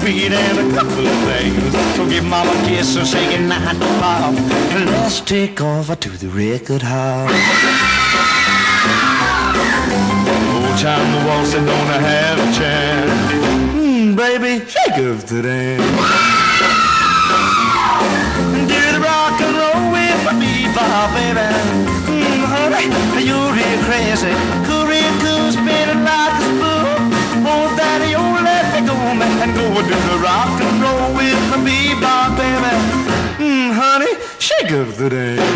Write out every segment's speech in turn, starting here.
sweet and a couple of things. So give Mama a kiss and say goodnight to Pop, and let's take off to the record house. Old time the waltz ain't gonna have a chance. Baby, shake up the dance. Do the rock and roll with my bebop, baby. Honey, you're real crazy. Cool, real cool, spinning like a spoon. Oh, daddy, oh, let me go, man. Go do the rock and roll with my bebop, baby. Honey, shake up the dance.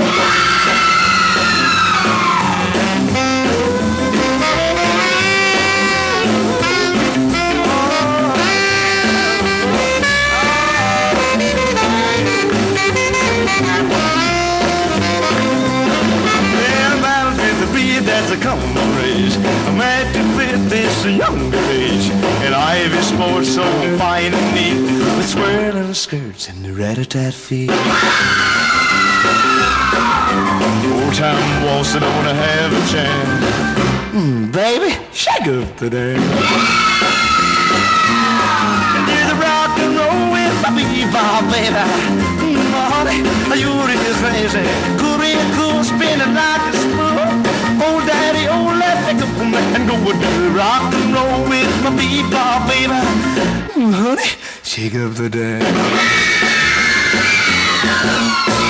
That's a common race. I'm mad to fit this younger age. And Ivy sports so fine and neat, with swirling skirts and the rat-a-tat feet. Old time waltz, I don't have a chance. Baby, shake up the dance. And do the rock and roll with my bebop, baby. Honey, you're real crazy. Cool, real cool, spinning like a spoon. Oh, daddy, oh, let me go, man. Go and do rock and roll with my bebop, baby. Honey, shake up the dance.